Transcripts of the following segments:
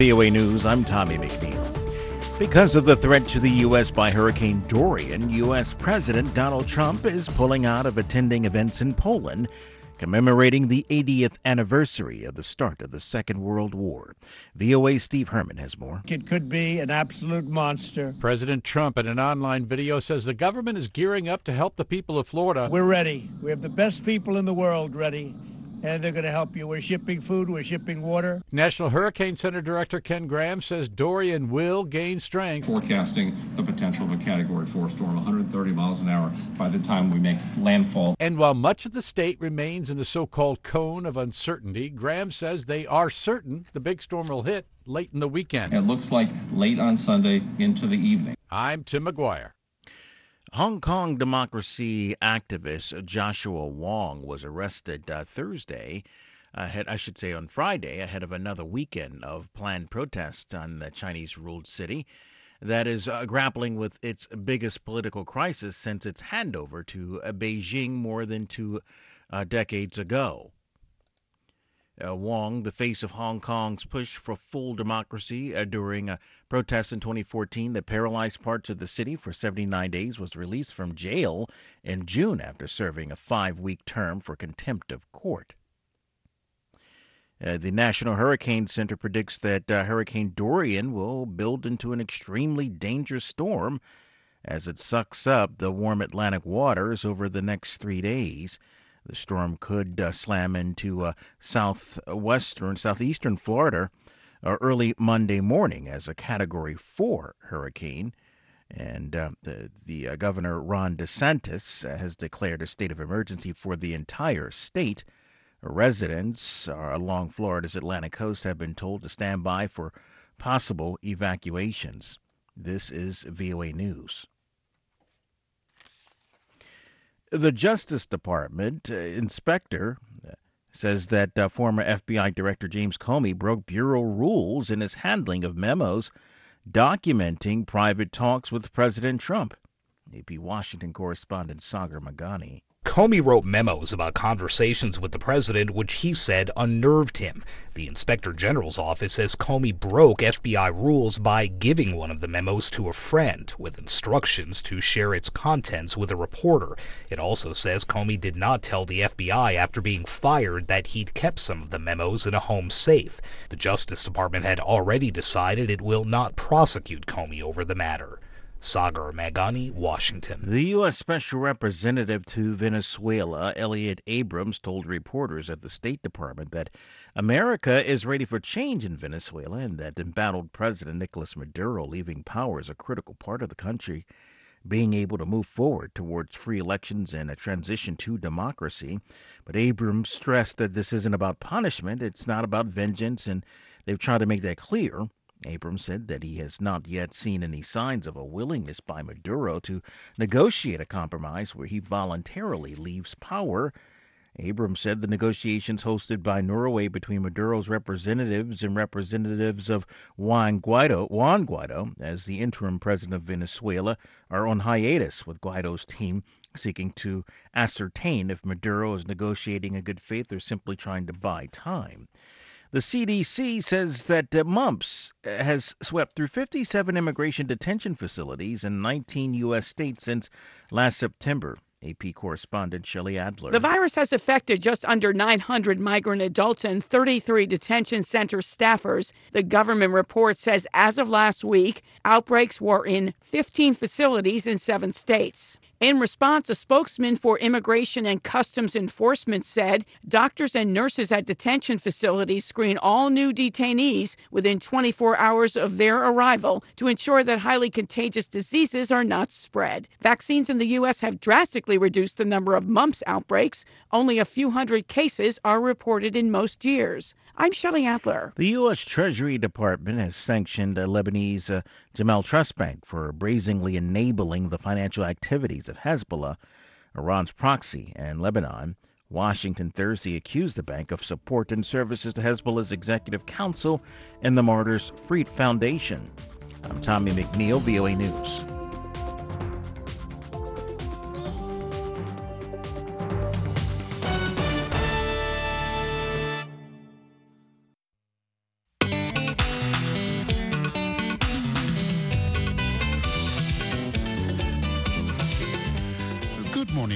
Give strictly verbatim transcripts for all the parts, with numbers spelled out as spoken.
V O A News, I'm Tommy McNeil. Because of the threat to the U S by Hurricane Dorian, U S. President Donald Trump is pulling out of attending events in Poland commemorating the eightieth anniversary of the start of the Second World War. V O A's Steve Herman has more. It could be an absolute monster. President Trump in an online video says the government is gearing up to help the people of Florida. We're ready. We have the best people in the world ready. And they're going to help you. We're shipping food. We're shipping water. National Hurricane Center Director Ken Graham says Dorian will gain strength. Forecasting the potential of a Category four storm, one hundred thirty miles an hour by the time we make landfall. And while much of the state remains in the so-called cone of uncertainty, Graham says they are certain the big storm will hit late in the weekend. It looks like late on Sunday into the evening. I'm Tim McGuire. Hong Kong democracy activist Joshua Wong was arrested uh, Thursday, ahead, I should say on Friday, ahead of another weekend of planned protests on the Chinese-ruled city that is uh, grappling with its biggest political crisis since its handover to uh, Beijing more than two uh, decades ago. Uh, Wong, the face of Hong Kong's push for full democracy uh, during a protest in twenty fourteen that paralyzed parts of the city for seventy-nine days, was released from jail in June after serving a five-week term for contempt of court. Uh, the National Hurricane Center predicts that uh, Hurricane Dorian will build into an extremely dangerous storm as it sucks up the warm Atlantic waters over the next three days. The storm could uh, slam into uh, southwestern, southeastern Florida uh, early Monday morning as a Category four hurricane. And uh, the, the uh, Governor Ron DeSantis uh, has declared a state of emergency for the entire state. Residents uh, along Florida's Atlantic coast have been told to stand by for possible evacuations. This is V O A News. The Justice Department uh, inspector uh, says that uh, former F B I Director James Comey broke bureau rules in his handling of memos documenting private talks with President Trump. A P Washington correspondent Sagar Magani. Comey wrote memos about conversations with the president, which he said unnerved him. The Inspector General's office says Comey broke F B I rules by giving one of the memos to a friend, with instructions to share its contents with a reporter. It also says Comey did not tell the F B I after being fired that he'd kept some of the memos in a home safe. The Justice Department had already decided it will not prosecute Comey over the matter. Sagar Magani, Washington. The U S. Special Representative to Venezuela, Elliot Abrams, told reporters at the State Department that America is ready for change in Venezuela and that embattled President Nicolas Maduro leaving power is a critical part of the country being able to move forward towards free elections and a transition to democracy. But Abrams stressed that this isn't about punishment, it's not about vengeance, and they've tried to make that clear. Abrams said that he has not yet seen any signs of a willingness by Maduro to negotiate a compromise where he voluntarily leaves power. Abrams said the negotiations hosted by Norway between Maduro's representatives and representatives of Juan Guaido, Juan Guaido as the interim president of Venezuela are on hiatus, with Guaido's team seeking to ascertain if Maduro is negotiating in good faith or simply trying to buy time. The C D C says that uh, mumps has swept through fifty-seven immigration detention facilities in nineteen U S states since last September. A P correspondent Shelley Adler. The virus has affected just under nine hundred migrant adults and thirty-three detention center staffers. The government report says as of last week, outbreaks were in fifteen facilities in seven states. In response, a spokesman for Immigration and Customs Enforcement said doctors and nurses at detention facilities screen all new detainees within twenty-four hours of their arrival to ensure that highly contagious diseases are not spread. Vaccines in the U S have drastically reduced the number of mumps outbreaks. Only a few hundred cases are reported in most years. I'm Shelley Adler. The U S. Treasury Department has sanctioned uh, Lebanese uh, Jamal Trust Bank for brazenly enabling the financial activities of Hezbollah, Iran's proxy, and Lebanon. Washington Thursday accused the bank of support and services to Hezbollah's executive council and the Martyrs Freed Foundation. I'm Tommy McNeil, V O A News.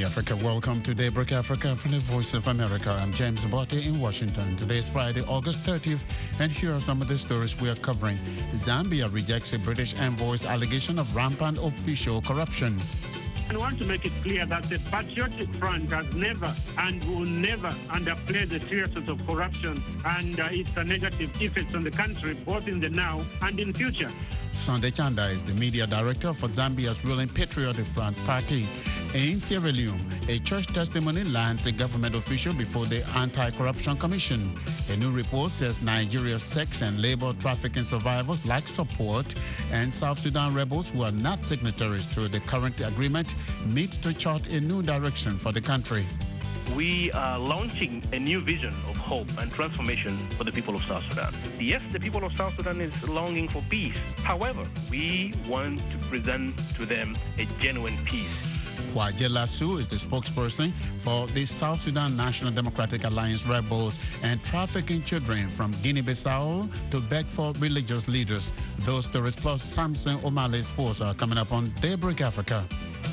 Africa. Welcome to Daybreak Africa from the Voice of America. I'm James Botte in Washington. Today is Friday, August thirtieth, and here are some of the stories we are covering. Zambia rejects a British envoy's allegation of rampant official corruption. I want to make it clear that the Patriotic Front has never and will never underplay the seriousness of corruption and uh, its negative effects on the country, both in the now and in future. Sunday Chanda is the media director for Zambia's ruling Patriotic Front party. In Sierra Leone, a church testimony lands a government official before the Anti-Corruption Commission. A new report says Nigeria's sex and labor trafficking survivors lack support, and South Sudan rebels who are not signatories to the current agreement meet to chart a new direction for the country. We are launching a new vision of hope and transformation for the people of South Sudan. Yes, the people of South Sudan is longing for peace. However, we want to present to them a genuine peace. Kwaje Lasso is the spokesperson for the South Sudan National Democratic Alliance rebels and trafficking children from Guinea-Bissau to beg for religious leaders. Those stories plus Samson O'Malley's sports are coming up on Daybreak Africa.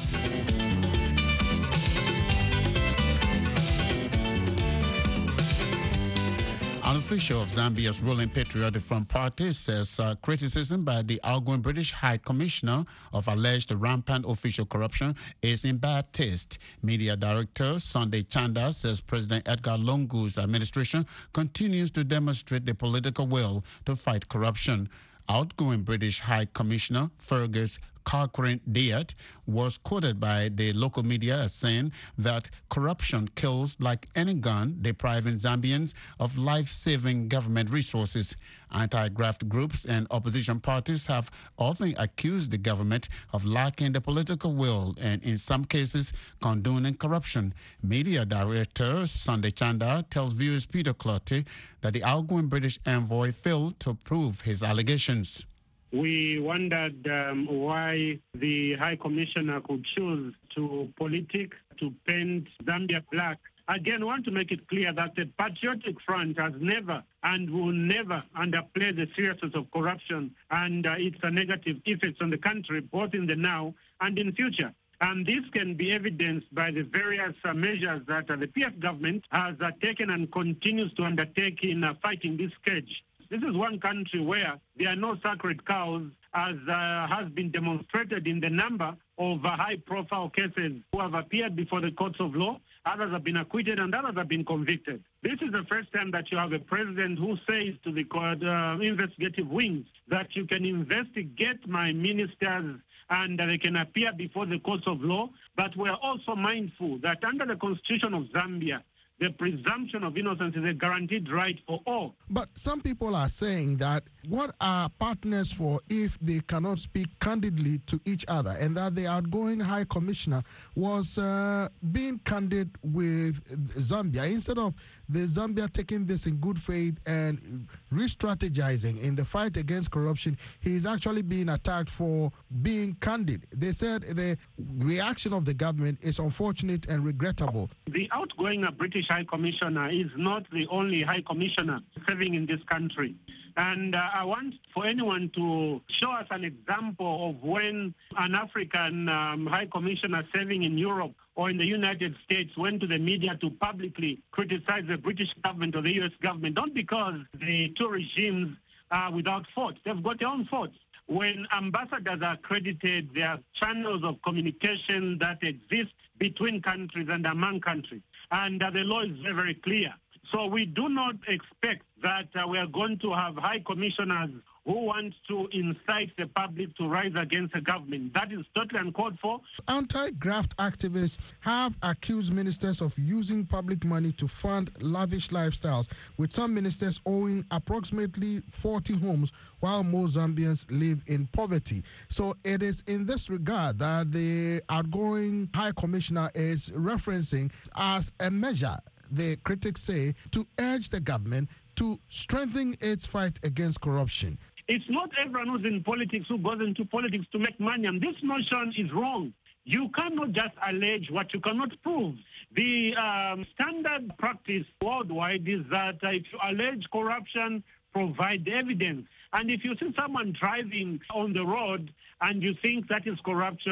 An official of Zambia's ruling Patriotic Front party says uh, criticism by the outgoing British High Commissioner of alleged rampant official corruption is in bad taste. Media director Sunday Chanda says President Edgar Lungu's administration continues to demonstrate the political will to fight corruption. Outgoing British High Commissioner Fergus Cochrane Diat was quoted by the local media as saying that corruption kills like any gun, depriving Zambians of life-saving government resources. Anti-graft groups and opposition parties have often accused the government of lacking the political will and, in some cases, condoning corruption. Media director Sunday Chanda tells viewers Peter Clotty that the outgoing British envoy failed to prove his allegations. We wondered um, why the High Commissioner could choose to politic, to paint Zambia black. Again, I want to make it clear that the Patriotic Front has never and will never underplay the seriousness of corruption and uh, its uh, negative effects on the country, both in the now and in future. And this can be evidenced by the various uh, measures that uh, the P F government has uh, taken and continues to undertake in uh, fighting this scourge. This is one country where there are no sacred cows, as uh, has been demonstrated in the number of uh, high-profile cases who have appeared before the courts of law. Others have been acquitted and others have been convicted. This is the first time that you have a president who says to the uh, investigative wings that you can investigate my ministers and uh, they can appear before the courts of law. But we're also mindful that under the Constitution of Zambia, the presumption of innocence is a guaranteed right for all. But some people are saying that what are partners for if they cannot speak candidly to each other, and that the outgoing High Commissioner was uh, being candid with Zambia instead of the Zambia taking this in good faith and re-strategizing in the fight against corruption. He is actually being attacked for being candid. They said the reaction of the government is unfortunate and regrettable. The outgoing British High Commissioner is not the only High Commissioner serving in this country. And uh, I want for anyone to show us an example of when an African um, High Commissioner serving in Europe or in the United States went to the media to publicly criticize the British government or the U S government, not because the two regimes are without fault. They've got their own faults. When ambassadors are accredited, there are channels of communication that exist between countries and among countries. And uh, the law is very, very clear. So we do not expect that uh, we are going to have high commissioners who want to incite the public to rise against the government. That is totally uncalled for. Anti-graft activists have accused ministers of using public money to fund lavish lifestyles, with some ministers owning approximately forty homes while most Zambians live in poverty. So it is in this regard that the outgoing High Commissioner is referencing as a measure, the critics say, to urge the government to strengthen its fight against corruption. It's not everyone who's in politics who goes into politics to make money, and this notion is wrong. You cannot just allege what you cannot prove. The um, standard practice worldwide is that uh, if you allege corruption, provide evidence. And if you see someone driving on the road and you think that is corruption,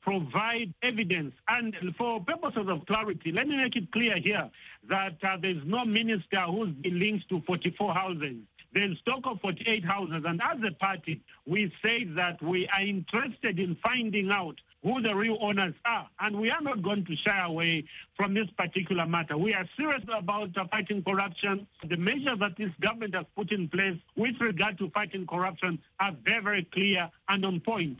provide evidence. And for purposes of clarity, let me make it clear here that uh, there's no minister who's been linked to forty-four houses. There's stock of forty-eight houses. And as a party, we say that we are interested in finding out who the real owners are. And we are not going to shy away from this particular matter. We are serious about uh, fighting corruption. The measures that this government has put in place with regard to fighting corruption are very, very clear and on point.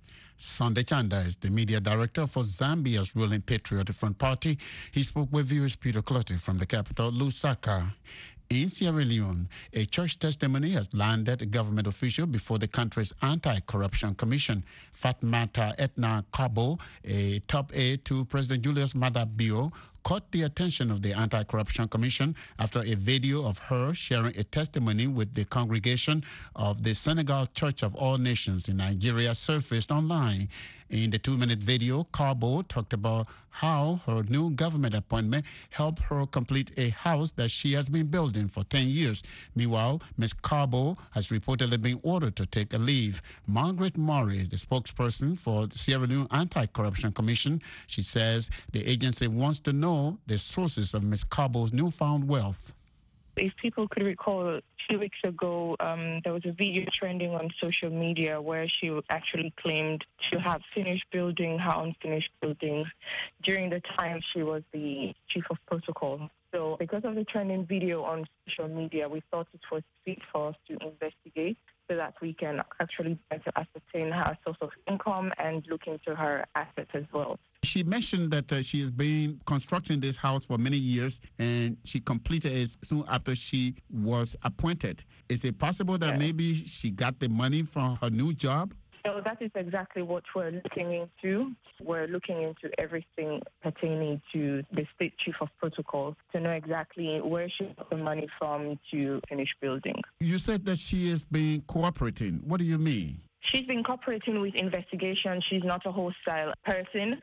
Sunday Chanda is the media director for Zambia's ruling Patriotic Front Party. He spoke with viewers Peter Clottey from the capital, Lusaka. In Sierra Leone, a church testimony has landed a government official before the country's Anti-Corruption Commission. Fatmata Etna Kabo, a top aide to President Julius Maada Bio, caught the attention of the Anti-Corruption Commission after a video of her sharing a testimony with the congregation of the Senegal Church of All Nations in Nigeria surfaced online. In the two-minute video, Kabo talked about how her new government appointment helped her complete a house that she has been building for ten years. Meanwhile, Miz Kabo has reportedly been ordered to take a leave. Margaret Murray, the spokesperson for the Sierra Leone Anti-Corruption Commission, she says the agency wants to know the sources of Miz Kabo's newfound wealth. If people could recall, a few weeks ago, um, there was a video trending on social media where she actually claimed to have finished building her unfinished buildings during the time she was the chief of protocol. So because of the trending video on social media, we thought it was fit for us to investigate so that we can actually better ascertain her source of income and look into her assets as well. She mentioned that uh, she has been constructing this house for many years and she completed it soon after she was appointed. Is it possible that yes. maybe she got the money from her new job? So that is exactly what we're looking into. We're looking into everything pertaining to the state chief of protocol to know exactly where she got the money from to finish building. You said that she has been cooperating. What do you mean? She's been cooperating with investigation. She's not a hostile person.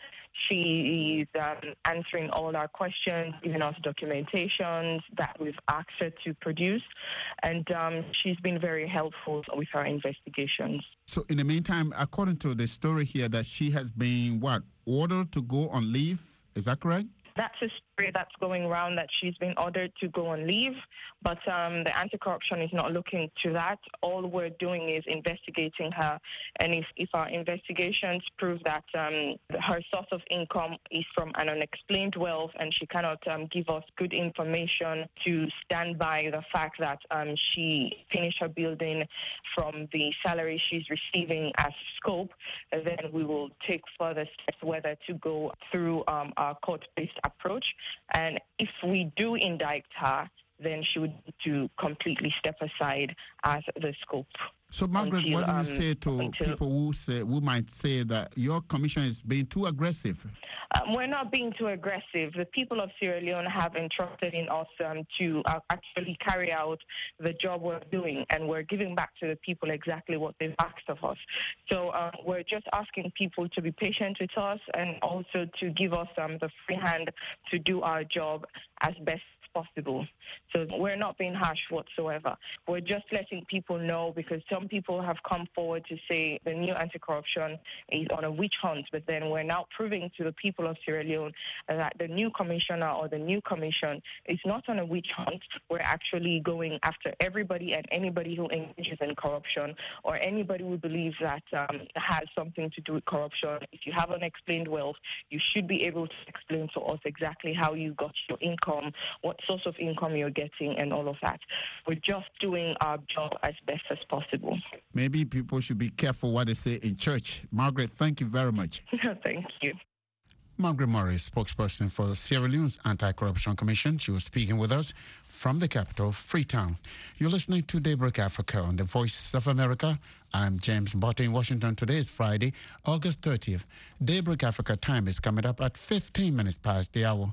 She is um, answering all our questions, giving us documentations that we've asked her to produce, and um, she's been very helpful with our investigations. So in the meantime, according to the story here, that she has been, what, ordered to go on leave? Is that correct? That's a story that's going around, that she's been ordered to go on leave, but um, the anti-corruption is not looking to that. All we're doing is investigating her, and if, if our investigations prove that um, her source of income is from an unexplained wealth and she cannot um, give us good information to stand by the fact that um, she finished her building from the salary she's receiving as scope, then we will take further steps whether to go through um, our court-based approach. And if we do indict her, then she would need to completely step aside as the scope. So, Margaret, until, what do you um, say to until, people who say who might say that your commission is being too aggressive? Um, we're not being too aggressive. The people of Sierra Leone have entrusted in us um, to uh, actually carry out the job we're doing, and we're giving back to the people exactly what they've asked of us. So uh, we're just asking people to be patient with us and also to give us um, the free hand to do our job as best possible. So we're not being harsh whatsoever. We're just letting people know, because some people have come forward to say the new anti-corruption is on a witch hunt, but then we're now proving to the people of Sierra Leone that the new commissioner or the new commission is not on a witch hunt. We're actually going after everybody and anybody who engages in corruption or anybody who believes that um, has something to do with corruption. If you have unexplained wealth, you should be able to explain to us exactly how you got your income, what source of income you're getting, and all of that. We're just doing our job as best as possible. Maybe people should be careful what they say in church. Margaret, thank you very much. Thank you. Margaret Murray, spokesperson for Sierra Leone's Anti-Corruption Commission. She was speaking with us from the capital, Freetown. You're listening to Daybreak Africa on the Voice of America. I'm James Botte in Washington. Today is Friday, August thirtieth. Daybreak Africa time is coming up at fifteen minutes past the hour.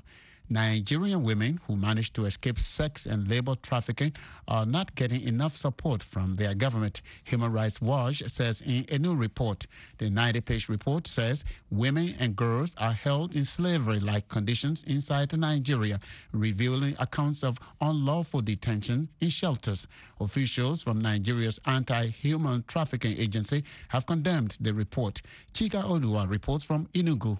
Nigerian women who managed to escape sex and labor trafficking are not getting enough support from their government. Human Rights Watch says in a new report. The ninety-page report says women and girls are held in slavery-like conditions inside Nigeria, revealing accounts of unlawful detention in shelters. Officials from Nigeria's anti-human trafficking agency have condemned the report. Chika Odua reports from Enugu.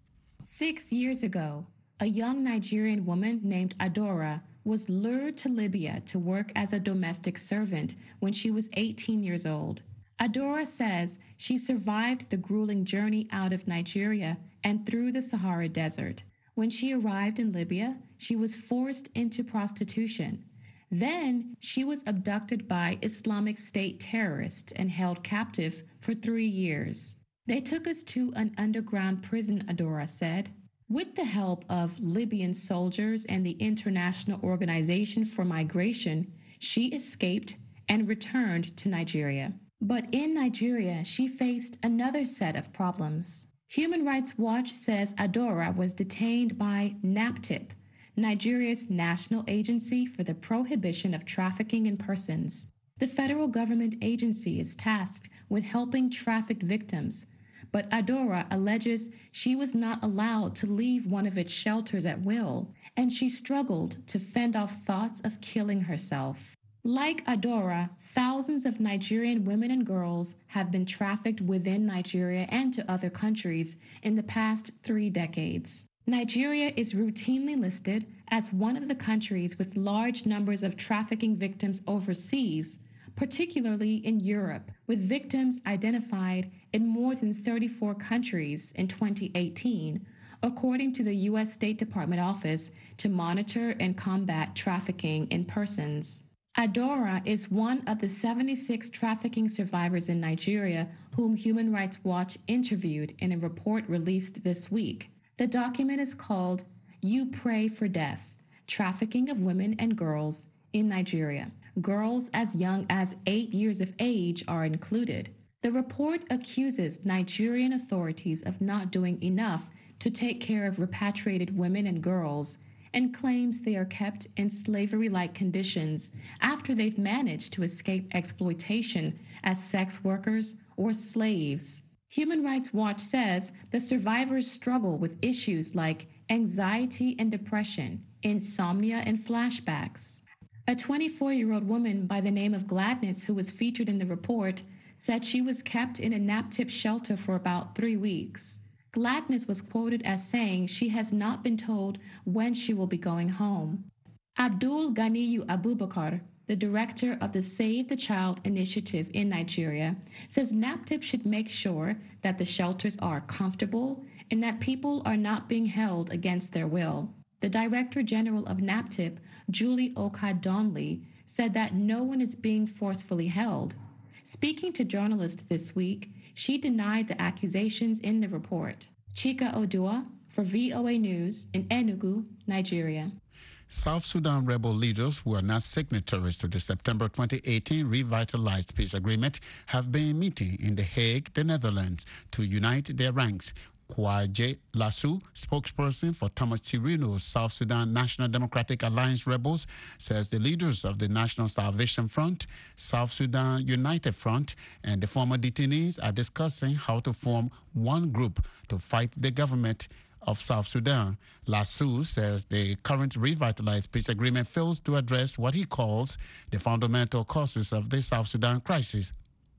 Six years ago, a young Nigerian woman named Adora was lured to Libya to work as a domestic servant when she was eighteen years old. Adora says she survived the grueling journey out of Nigeria and through the Sahara Desert. When she arrived in Libya, she was forced into prostitution. Then she was abducted by Islamic State terrorists and held captive for three years. They took us to an underground prison, Adora said. With the help of Libyan soldiers and the International Organization for Migration, she escaped and returned to Nigeria. But in Nigeria, she faced another set of problems. Human Rights Watch says Adora was detained by NAPTIP, Nigeria's National Agency for the Prohibition of Trafficking in Persons. The federal government agency is tasked with helping trafficked victims, but Adora alleges she was not allowed to leave one of its shelters at will, and she struggled to fend off thoughts of killing herself. Like Adora, thousands of Nigerian women and girls have been trafficked within Nigeria and to other countries in the past three decades. Nigeria is routinely listed as one of the countries with large numbers of trafficking victims overseas, particularly in Europe, with victims identified in more than thirty-four countries in twenty eighteen, according to the U S State Department Office to Monitor and Combat Trafficking in Persons. Adora is one of the seventy-six trafficking survivors in Nigeria whom Human Rights Watch interviewed in a report released this week. The document is called You Pray for Death: Trafficking of Women and Girls in Nigeria. Girls as young as eight years of age are included. The report accuses Nigerian authorities of not doing enough to take care of repatriated women and girls and claims they are kept in slavery-like conditions after they've managed to escape exploitation as sex workers or slaves. Human Rights Watch says the survivors struggle with issues like anxiety and depression, insomnia and flashbacks. A twenty-four-year-old woman by the name of Gladness, who was featured in the report, said she was kept in a NAPTIP shelter for about three weeks. Gladness was quoted as saying she has not been told when she will be going home. Abdul Ganiyu Abubakar, the director of the Save the Child initiative in Nigeria, says NAPTIP should make sure that the shelters are comfortable and that people are not being held against their will. The Director General of NAPTIP, Julie Oka-Donley, said that no one is being forcefully held. Speaking to journalists this week, she denied the accusations in the report. Chika Odua for V O A News in Enugu, Nigeria. South Sudan rebel leaders who are not signatories to the September twenty eighteen revitalized peace agreement have been meeting in The Hague, the Netherlands, to unite their ranks. Kwaje Lassou, spokesperson for Thomas Chirino's South Sudan National Democratic Alliance rebels, says the leaders of the National Salvation Front, South Sudan United Front, and the former detainees are discussing how to form one group to fight the government of South Sudan. Lassou says the current revitalized peace agreement fails to address what he calls the fundamental causes of the South Sudan crisis.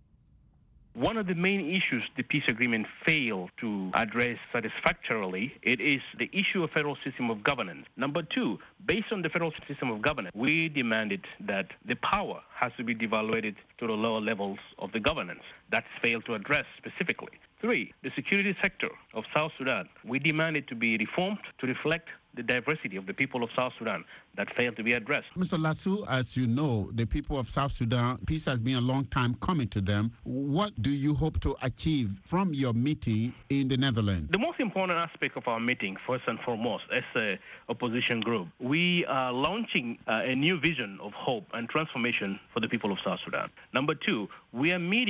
One of the main issues the peace agreement failed to address satisfactorily, it is the issue of federal system of governance. Number two, based on the federal system of governance, we demanded that the power has to be devaluated to the lower levels of the governance. That's failed to address specifically. Three, the security sector of South Sudan, we demanded to be reformed to reflect the diversity of the people of South Sudan. That failed to be addressed. Mister Lassou, as you know, the people of South Sudan, peace has been a long time coming to them. What do you hope to achieve from your meeting in the Netherlands? The most important aspect of our meeting, first and foremost, as an opposition group, we are launching uh, a new vision of hope and transformation for the people of South Sudan. Number two, we are meeting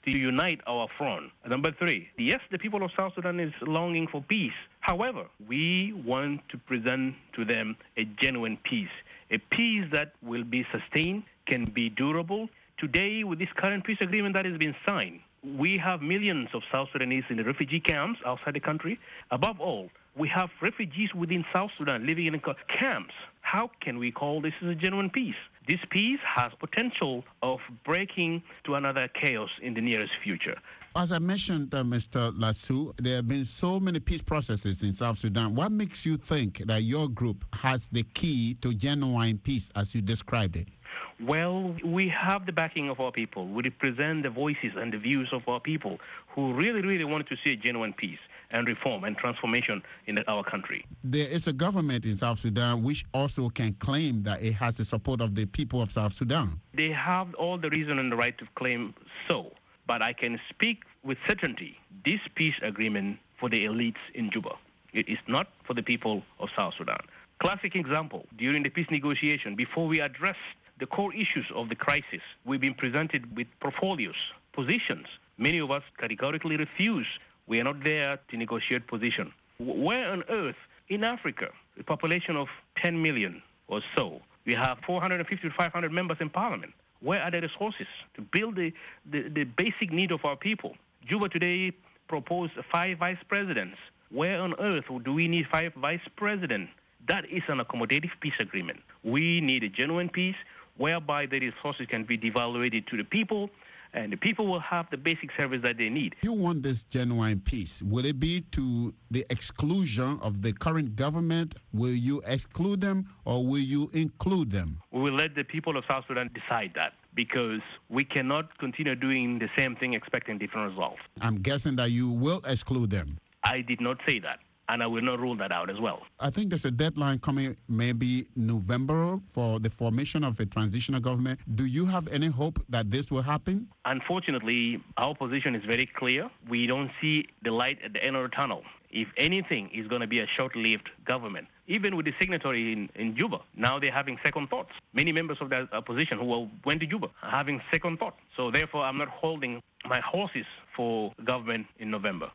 to unite our front. Number three, yes, the people of South Sudan is longing for peace. However, we want to present to them a genuine peace, a peace that will be sustained, can be durable. Today, with this current peace agreement that has been signed, we have millions of South Sudanese in the refugee camps outside the country. Above all, we have refugees within South Sudan living in camps. How can we call this a genuine peace? This peace has potential of breaking to another chaos in the nearest future. As I mentioned, uh, Mister Lasso, there have been so many peace processes in South Sudan. What makes you think that your group has the key to genuine peace as you described it? Well, we have the backing of our people. We represent the voices and the views of our people who really, really wanted to see a genuine peace and reform and transformation in our country. There is a government in South Sudan which also can claim that it has the support of the people of South Sudan. They have all the reason and the right to claim so. But I can speak with certainty, this peace agreement for the elites in Juba. It is not for the people of South Sudan. Classic example, during the peace negotiation, before we address the core issues of the crisis, we've been presented with portfolios, positions. Many of us categorically refuse. We are not there to negotiate position. Where on earth in Africa, a population of ten million or so, we have four hundred fifty to five hundred members in parliament. Where are the resources to build the, the, the basic need of our people? Juba today proposed five vice presidents. Where on earth do we need five vice presidents? That is an accommodative peace agreement. We need a genuine peace whereby the resources can be devaluated to the people, and the people will have the basic service that they need. You want this genuine peace. Will it be to the exclusion of the current government? Will you exclude them or will you include them? We will let the people of South Sudan decide that, because we cannot continue doing the same thing expecting different results. I'm guessing that you will exclude them. I did not say that, and I will not rule that out as well. I think there's a deadline coming, maybe November, for the formation of a transitional government. Do you have any hope that this will happen? Unfortunately, our position is very clear. We don't see the light at the end of the tunnel. If anything, it's going to be a short-lived government. Even with the signatory in, in Juba, now they're having second thoughts. Many members of the opposition who went to Juba are having second thoughts. So therefore, I'm not holding my horses for government in November.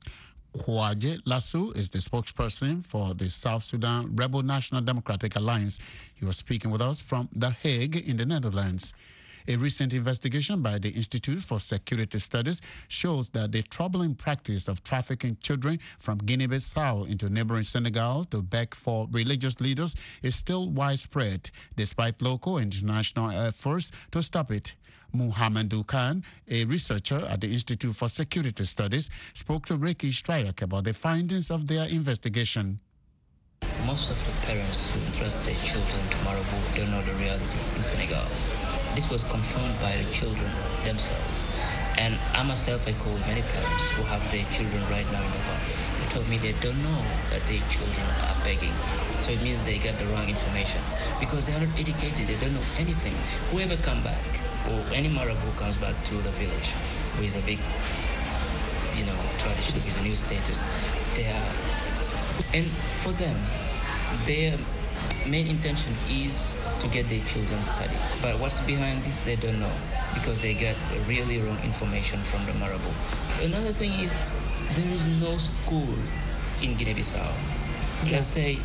Kwaje Lasso is the spokesperson for the South Sudan Rebel National Democratic Alliance. He was speaking with us from The Hague in the Netherlands. A recent investigation by the Institute for Security Studies shows that the troubling practice of trafficking children from Guinea-Bissau into neighboring Senegal to beg for religious leaders is still widespread, despite local and international efforts to stop it. Muhammadu Khan, a researcher at the Institute for Security Studies, spoke to Ricky Stryk about the findings of their investigation. Most of the parents who entrust their children to Marabout don't know the reality in Senegal. This was confirmed by the children themselves. And I myself, I called many parents who have their children right now in the car. They told me they don't know that their children are begging. So it means they got the wrong information. Because they are not educated, they don't know anything. Whoever come back, or any Marabout comes back to the village, who is a big, you know, tradition, is a new status, they are, and for them, their main intention is to get their children studied. But what's behind this, they don't know, because they get really wrong information from the Marabout. Another thing is, there is no school in Guinea-Bissau. Let's say,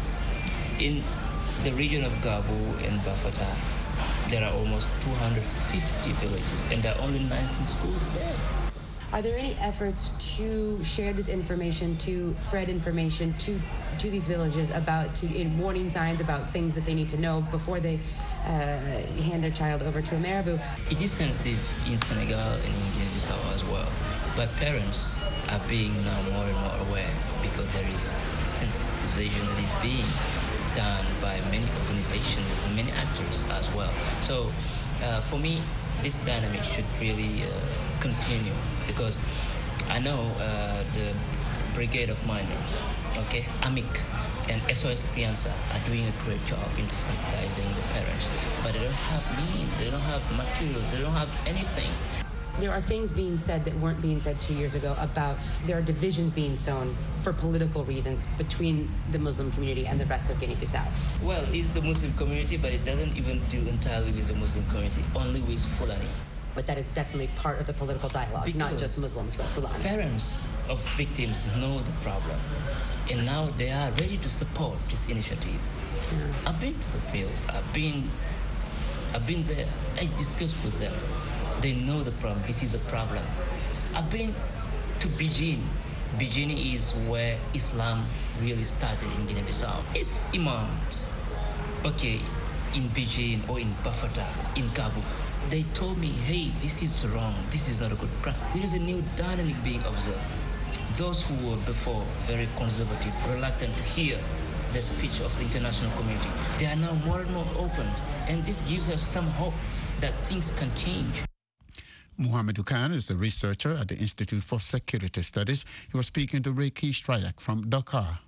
in the region of Gabu and Bafata, there are almost two hundred fifty villages, and there are only nineteen schools there. Are there any efforts to share this information, to spread information to to these villages about to in warning signs about things that they need to know before they uh, hand their child over to a Marabout? It is sensitive in Senegal and in Guinea-Bissau as well, but parents are being now more and more aware because there is sensitization that is being done by many organizations and many actors as well. So uh, for me, this dynamic should really uh, continue, because I know uh, the Brigade of Miners, okay, A M I C and S O S Crianza are doing a great job in sensitizing the parents, but they don't have means, they don't have materials, they don't have anything. There are things being said that weren't being said two years ago about there are divisions being sown for political reasons between the Muslim community and the rest of Guinea-Bissau. Well, it's the Muslim community, but it doesn't even deal entirely with the Muslim community, only with Fulani. but that is definitely part of the political dialogue, Because not just Muslims, but Fulani. Parents of victims know the problem, and now they are ready to support this initiative. Yeah. I've been to the field. I've been, I've been there. I discussed with them. They know the problem. This is a problem. I've been to Beijing. Beijing is where Islam really started in Guinea-Bissau. It's imams. Okay, in Beijing or in Bafata, in Kabul. They told me, hey, this is wrong. This is not a good practice. There is a new dynamic being observed. Those who were before very conservative, reluctant to hear the speech of the international community, they are now more and more open. And this gives us some hope that things can change. Muhammad Khan is a researcher at the Institute for Security Studies. He was speaking to Reiki Strayak from Dakar.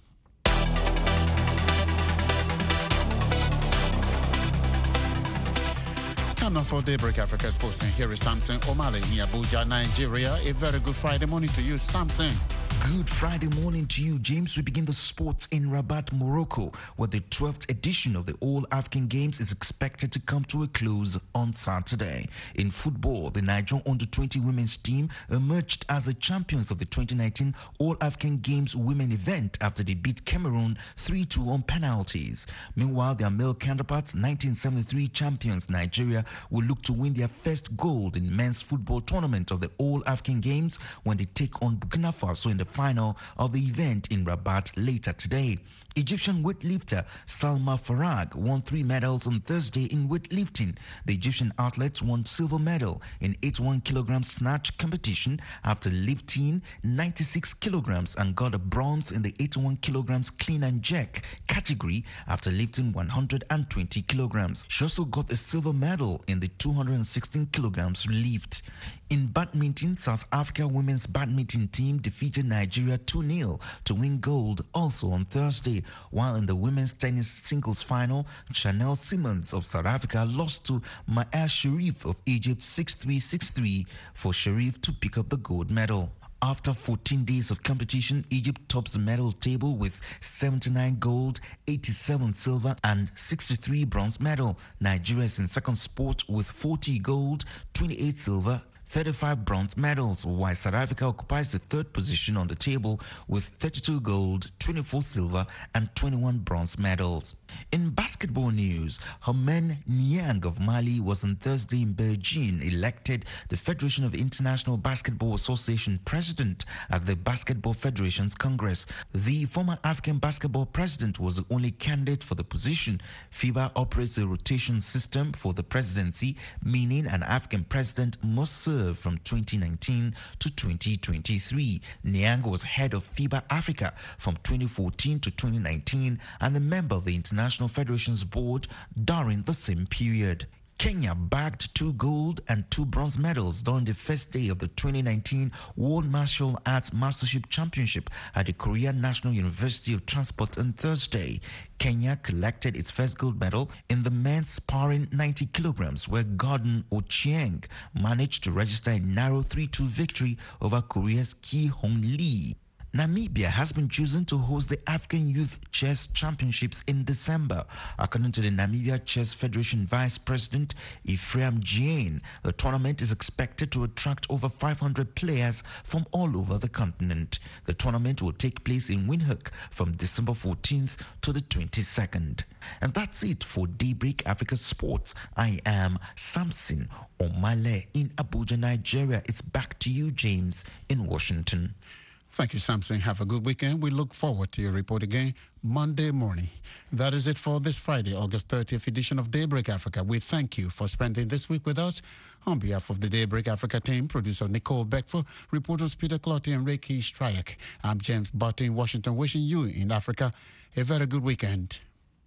Time now for Daybreak Africa Sports, and here is Samson Omale in Abuja, Nigeria. A very good Friday morning to you, Samson. Good Friday morning to you, James. We begin the sports in Rabat, Morocco, where the twelfth edition of the All-African Games is expected to come to a close on Saturday. In football, the Nigerian under twenty women's team emerged as the champions of the twenty nineteen All-African Games women event after they beat Cameroon three two on penalties. Meanwhile, their male counterparts, nineteen seventy-three champions Nigeria, will look to win their first gold in men's football tournament of the All-African Games when they take on Burkina Faso in the final of the event in Rabat later today. Egyptian weightlifter Salma Farag won three medals on Thursday in weightlifting. The Egyptian athlete won silver medal in eighty-one kilogram snatch competition after lifting ninety-six kilograms and got a bronze in the eighty-one kilograms clean and jerk category after lifting one hundred twenty kilograms. She also got a silver medal in the two hundred sixteen kilograms lift. In badminton, South Africa women's badminton team defeated Nigeria two nil to win gold also on Thursday, while in the women's tennis singles final, Chanel Simmons of South Africa lost to Ma'ar Sharif of Egypt six three six three for Sharif to pick up the gold medal. After fourteen days of competition, Egypt tops the medal table with seventy-nine gold, eighty-seven silver, and sixty-three bronze medal. Nigeria is in second spot with forty gold, twenty-eight silver, thirty-five bronze medals, while South Africa occupies the third position on the table with thirty-two gold, twenty-four silver, and twenty-one bronze medals. In basketball news, Herman Niang of Mali was on Thursday in Beijing elected the Federation of International Basketball Association president at the Basketball Federation's Congress. The former African basketball president was the only candidate for the position. FIBA operates a rotation system for the presidency, meaning an African president must serve from twenty nineteen to twenty twenty-three. Niang was head of FIBA Africa from twenty fourteen to twenty nineteen and a member of the International National Federation's board during the same period. Kenya bagged two gold and two bronze medals during the first day of the twenty nineteen World Martial Arts Mastership Championship at the Korean National University of Transport on Thursday. Kenya collected its first gold medal in the men's sparring ninety kilograms, where Gordon Ochieng managed to register a narrow three two victory over Korea's Ki Hong Lee. Namibia has been chosen to host the African Youth Chess Championships in December. According to the Namibia Chess Federation Vice President Ephraim Jane, the tournament is expected to attract over five hundred players from all over the continent. The tournament will take place in Windhoek from December fourteenth to the twenty-second. And that's it for Daybreak Africa Sports. I am Samson Omale in Abuja, Nigeria. It's back to you, James, in Washington. Thank you, Samson. Have a good weekend. We look forward to your report again Monday morning. That is it for this Friday, August thirtieth edition of Daybreak Africa. We thank you for spending this week with us. On behalf of the Daybreak Africa team, producer Nicole Beckford, reporters Peter Clotty and Reiki Strayak, I'm James Barton in Washington, wishing you in Africa a very good weekend.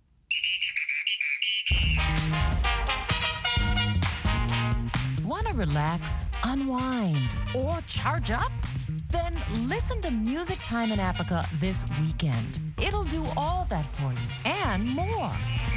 Want to relax, unwind, or charge up? Then listen to Music Time in Africa this weekend. It'll do all that for you and more.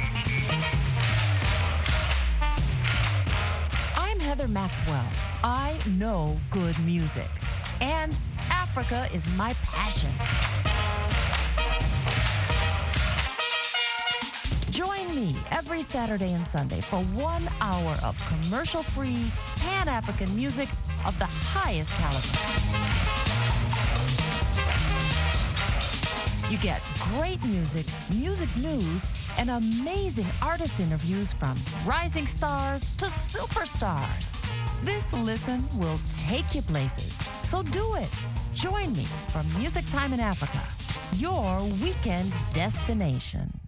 I'm Heather Maxwell. I know good music, and Africa is my passion. Join Join me every Saturday and Sunday for one hour of commercial-free, Pan-African music of the highest caliber. You get great music, music news, and amazing artist interviews from rising stars to superstars. This listen will take you places, so do it. Join me for Music Time in Africa, your weekend destination.